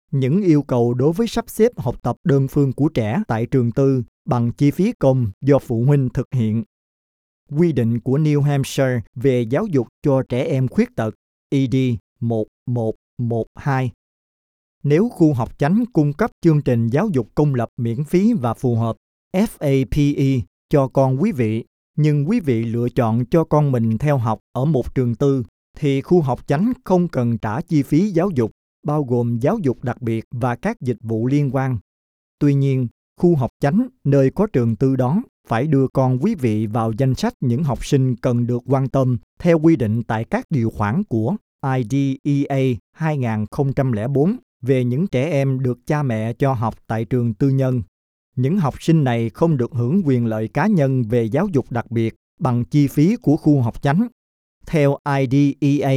Những yêu cầu đối với sắp xếp học tập đơn phương của trẻ tại trường tư bằng chi phí công do phụ huynh thực hiện. Quy định của New Hampshire về giáo dục cho trẻ em khuyết tật ED 1112. Nếu khu học chánh cung cấp chương trình giáo dục công lập miễn phí và phù hợp FAPE cho con quý vị, nhưng quý vị lựa chọn cho con mình theo học ở một trường tư, thì khu học chánh không cần trả chi phí giáo dục, bao gồm giáo dục đặc biệt và các dịch vụ liên quan. Tuy nhiên, khu học chánh nơi có trường tư đó phải đưa con quý vị vào danh sách những học sinh cần được quan tâm theo quy định tại các điều khoản của IDEA 2004 về những trẻ em được cha mẹ cho học tại trường tư nhân. Những học sinh này không được hưởng quyền lợi cá nhân về giáo dục đặc biệt bằng chi phí của khu học chánh. Theo IDEA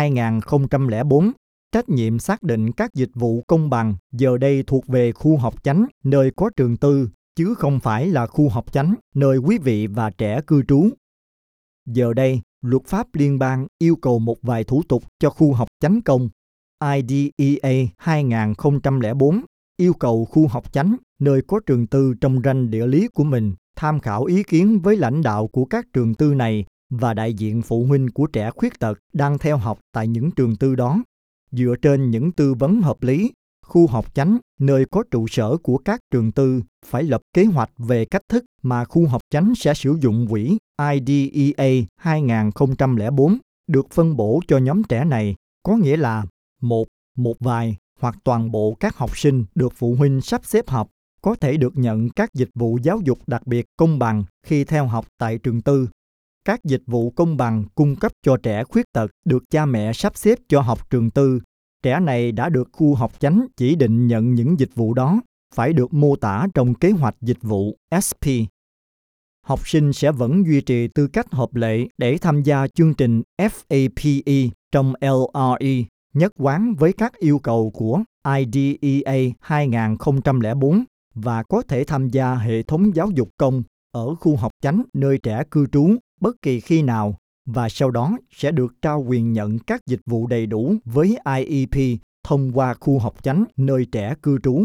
2004, trách nhiệm xác định các dịch vụ công bằng giờ đây thuộc về khu học chánh nơi có trường tư, chứ không phải là khu học chánh nơi quý vị và trẻ cư trú. Giờ đây, luật pháp liên bang yêu cầu một vài thủ tục cho khu học chánh công. IDEA 2004 yêu cầu khu học chánh nơi có trường tư trong ranh địa lý của mình tham khảo ý kiến với lãnh đạo của các trường tư này và đại diện phụ huynh của trẻ khuyết tật đang theo học tại những trường tư đó. Dựa trên những tư vấn hợp lý, khu học chánh nơi có trụ sở của các trường tư phải lập kế hoạch về cách thức mà khu học chánh sẽ sử dụng quỹ IDEA 2004 được phân bổ cho nhóm trẻ này, có nghĩa là một vài hoặc toàn bộ các học sinh được phụ huynh sắp xếp học có thể được nhận các dịch vụ giáo dục đặc biệt công bằng khi theo học tại trường tư. Các dịch vụ công bằng cung cấp cho trẻ khuyết tật được cha mẹ sắp xếp cho học trường tư. Trẻ này đã được khu học chánh chỉ định nhận những dịch vụ đó, phải được mô tả trong kế hoạch dịch vụ SP. Học sinh sẽ vẫn duy trì tư cách hợp lệ để tham gia chương trình FAPE trong LRE, nhất quán với các yêu cầu của IDEA 2004 và có thể tham gia hệ thống giáo dục công ở khu học chánh nơi trẻ cư trú bất kỳ khi nào và sau đó sẽ được trao quyền nhận các dịch vụ đầy đủ với IEP thông qua khu học chánh nơi trẻ cư trú.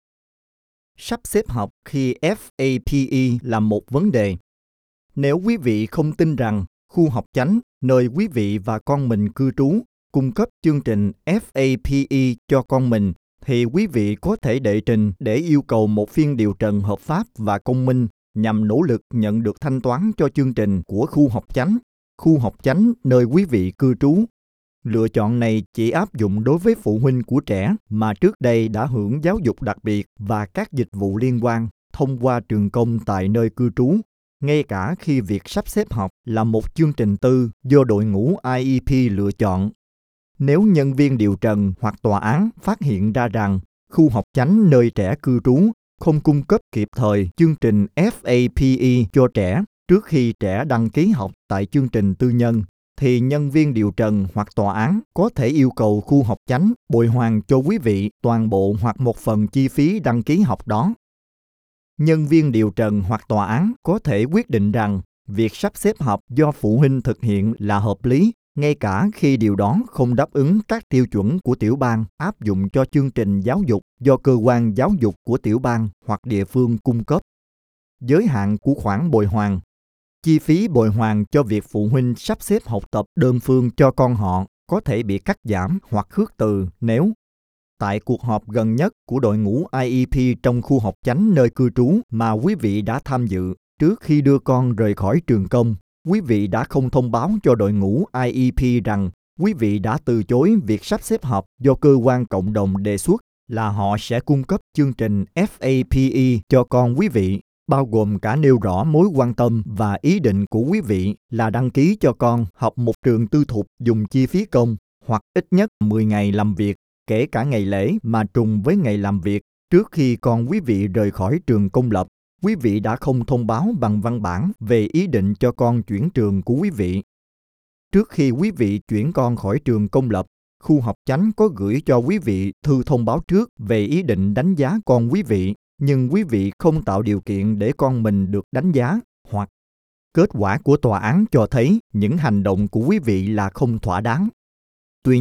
Sắp xếp học khi FAPE là một vấn đề. Nếu quý vị không tin rằng khu học chánh nơi quý vị và con mình cư trú cung cấp chương trình FAPE cho con mình, thì quý vị có thể đệ trình để yêu cầu một phiên điều trần hợp pháp và công minh nhằm nỗ lực nhận được thanh toán cho chương trình của khu học chánh nơi quý vị cư trú. Lựa chọn này chỉ áp dụng đối với phụ huynh của trẻ mà trước đây đã hưởng giáo dục đặc biệt và các dịch vụ liên quan thông qua trường công tại nơi cư trú, ngay cả khi việc sắp xếp học là một chương trình tư do đội ngũ IEP lựa chọn. Nếu nhân viên điều trần hoặc tòa án phát hiện ra rằng khu học chánh nơi trẻ cư trú không cung cấp kịp thời chương trình FAPE cho trẻ trước khi trẻ đăng ký học tại chương trình tư nhân, thì nhân viên điều trần hoặc tòa án có thể yêu cầu khu học chánh bồi hoàn cho quý vị toàn bộ hoặc một phần chi phí đăng ký học đó. Nhân viên điều trần hoặc tòa án có thể quyết định rằng việc sắp xếp học do phụ huynh thực hiện là hợp lý, ngay cả khi điều đó không đáp ứng các tiêu chuẩn của tiểu bang áp dụng cho chương trình giáo dục do cơ quan giáo dục của tiểu bang hoặc địa phương cung cấp. Giới hạn của khoản bồi hoàn. Chi phí bồi hoàn cho việc phụ huynh sắp xếp học tập đơn phương cho con họ có thể bị cắt giảm hoặc khước từ nếu tại cuộc họp gần nhất của đội ngũ IEP trong khu học chánh nơi cư trú mà quý vị đã tham dự trước khi đưa con rời khỏi trường công, quý vị đã không thông báo cho đội ngũ IEP rằng quý vị đã từ chối việc sắp xếp học do cơ quan cộng đồng đề xuất là họ sẽ cung cấp chương trình FAPE cho con quý vị, bao gồm cả nêu rõ mối quan tâm và ý định của quý vị là đăng ký cho con học một trường tư thục dùng chi phí công hoặc ít nhất 10 ngày làm việc, kể cả ngày lễ mà trùng với ngày làm việc trước khi con quý vị rời khỏi trường công lập. Quý vị đã không thông báo bằng văn bản về ý định cho con chuyển trường của quý vị. Trước khi quý vị chuyển con khỏi trường công lập, khu học chánh có gửi cho quý vị thư thông báo trước về ý định đánh giá con quý vị, nhưng quý vị không tạo điều kiện để con mình được đánh giá, hoặc kết quả của tòa án cho thấy những hành động của quý vị là không thỏa đáng. Tuy nhiên,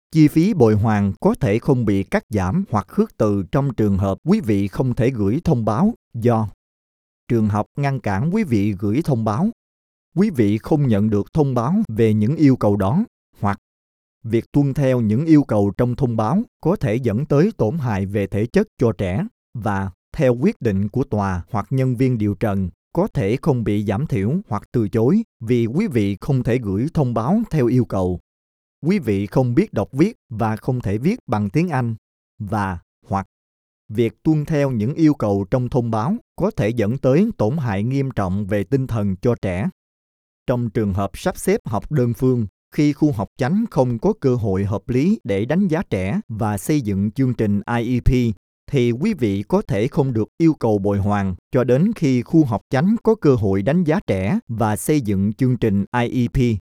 Chi phí bồi hoàn có thể không bị cắt giảm hoặc khước từ trong trường hợp quý vị không thể gửi thông báo do trường học ngăn cản quý vị gửi thông báo, quý vị không nhận được thông báo về những yêu cầu đó, hoặc việc tuân theo những yêu cầu trong thông báo có thể dẫn tới tổn hại về thể chất cho trẻ và, theo quyết định của tòa hoặc nhân viên điều trần, có thể không bị giảm thiểu hoặc từ chối vì quý vị không thể gửi thông báo theo yêu cầu. Quý vị không biết đọc viết và không thể viết bằng tiếng Anh và hoặc việc tuân theo những yêu cầu trong thông báo có thể dẫn tới tổn hại nghiêm trọng về tinh thần cho trẻ. Trong trường hợp sắp xếp học đơn phương, khi khu học chánh không có cơ hội hợp lý để đánh giá trẻ và xây dựng chương trình IEP, thì quý vị có thể không được yêu cầu bồi hoàn cho đến khi khu học chánh có cơ hội đánh giá trẻ và xây dựng chương trình IEP.